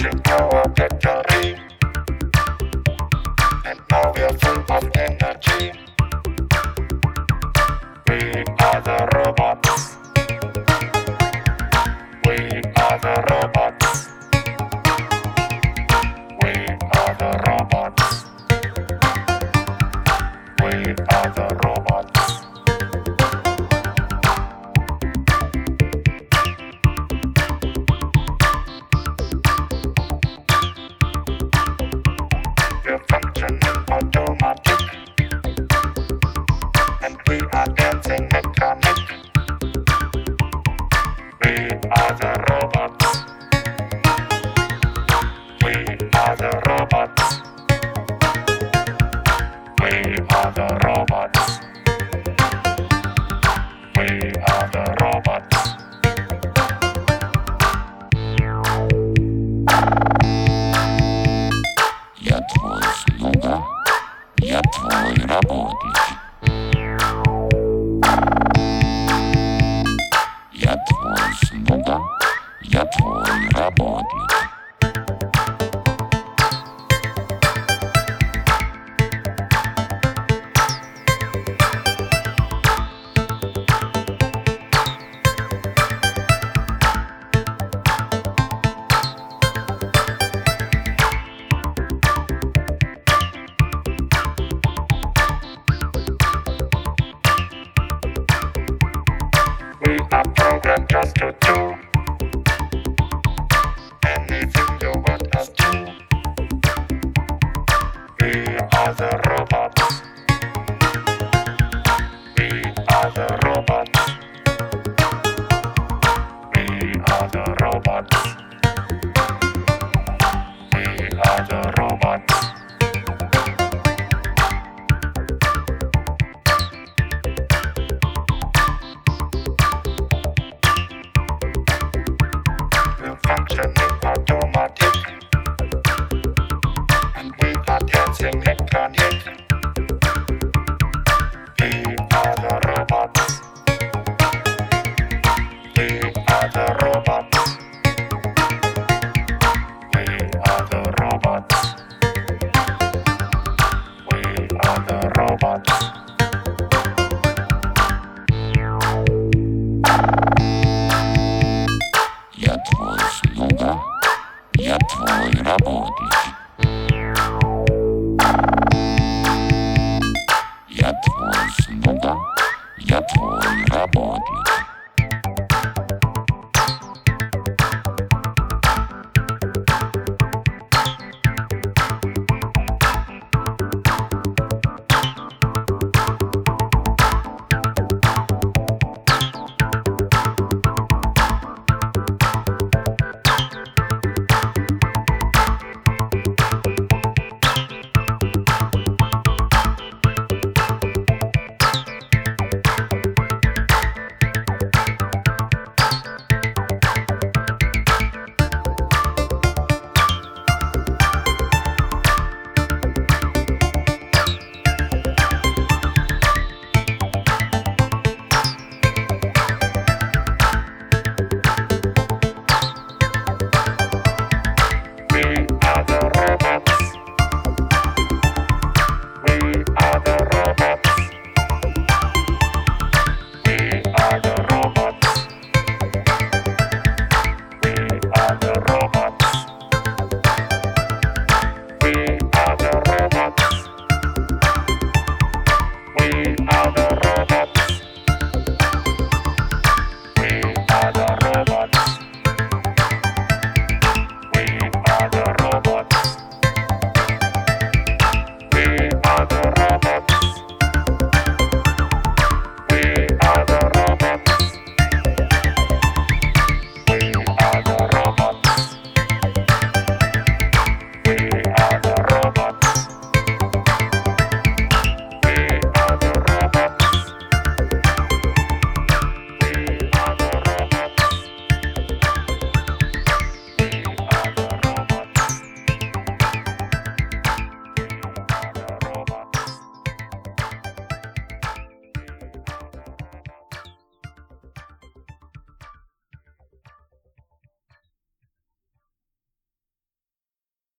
watching our victory, and now we're full of energy. We are the robots. We are the robots. We are the robots. We are the robots. We're functioning automatic, and we are dancing mechanic. We are the robots. We are the robots. We are the robots. We are the robots. Я твой слуга, я твой работник. Я твой слуга, я твой работник. We are programmed just to do anything you want us to. We are the robots. We are the robots. We are the robots. We are the robots. We're functioning automatic, and we are dancing mechanic. We are the robots. We are the robots. We are the robots. We are the robots. Я твой слуга, я твой работник. Я твой слуга, я твой работник.